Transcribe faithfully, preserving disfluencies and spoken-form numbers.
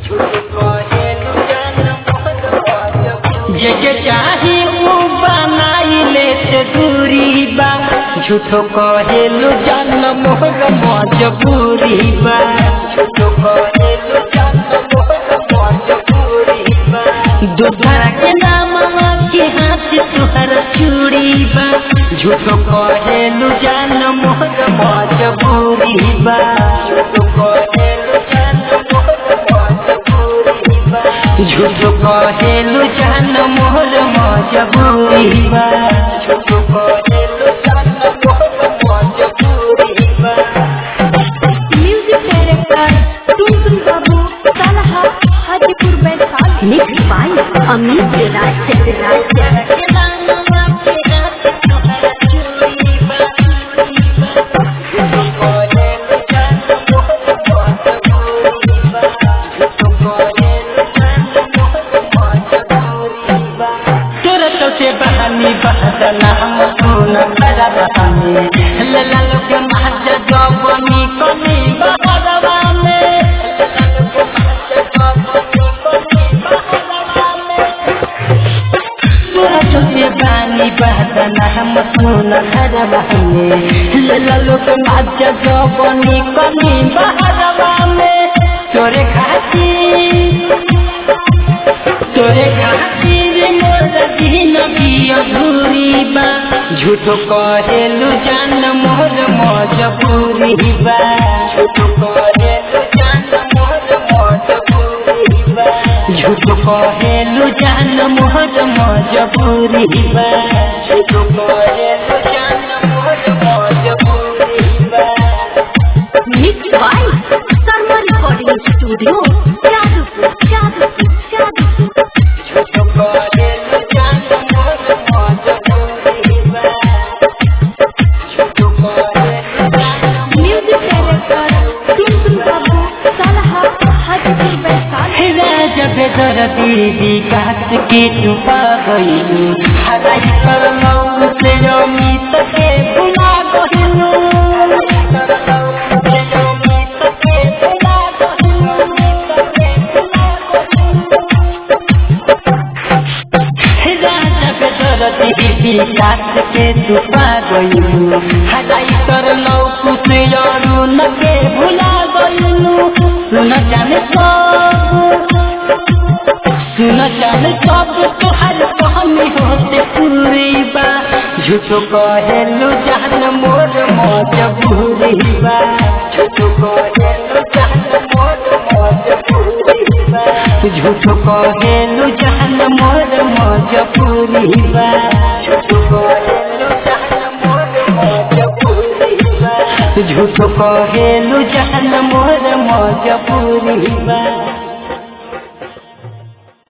जे चाहे वो बनाई लेते दूरी बा झूठो कहेलु जान मोर मजबूरी बा झूठो कहेलु जान मोर मजबूरी बा दूसरा के नाम के हाथ तुहर चूड़ी बा झूठो कहेलु जान मोर मजबूरी बा झूठो कहेलु जान मोर मजबूरी बा झूठो कहेलु जान मोर मजबूरी बा झूठो कहेलु जान मोर मजबूरी बा। म्यूजिक डायरेक्टर टुनटुन बाबू सालहा हाजीपुर बैसाल मिक्स बाय अमित राज राज बहानी बहदना हम सुन बड़ा बहानी लला लोग महज जवानी कनी बहरवा में तोरा चलते बहानी बहदना हम सुन बड़ा बहानी लला लोग महज जवानी कनी बहरवा में तोरे खातिर तोरे खातिर अधूरी बा झूठो कहेलु जान मोर मजबूरी बा झूठो कहेलु जान मोर मजबूरी बा झूठो कहेलु जान मोर मजबूरी बा झूठो कहेलु जान मोर मजबूरी बा। Mix by Sharma recording studio Jadupur Jadupur Jadupur झूठो कहेलु जान दीदी काट के डूबा गईलू हराई कर लौ से अमित के भुला गईलू दीदी काट के डूबा गईलू हराई कर लौ से अरुण के भुला गईलू सुन जाने सब सुन जाने सब तुहार कहानी होते पूरी बा झूठो कहेलु जान मोर मजबूरी बा झूठो कहेलु जान मोर मजबूरी बा झूठो कहेलु जान मोर मजबूरी बा झूठो कहेलु जान मोर मजबूरी बा झूठो कहेलु जान मोर मजबूरी बा।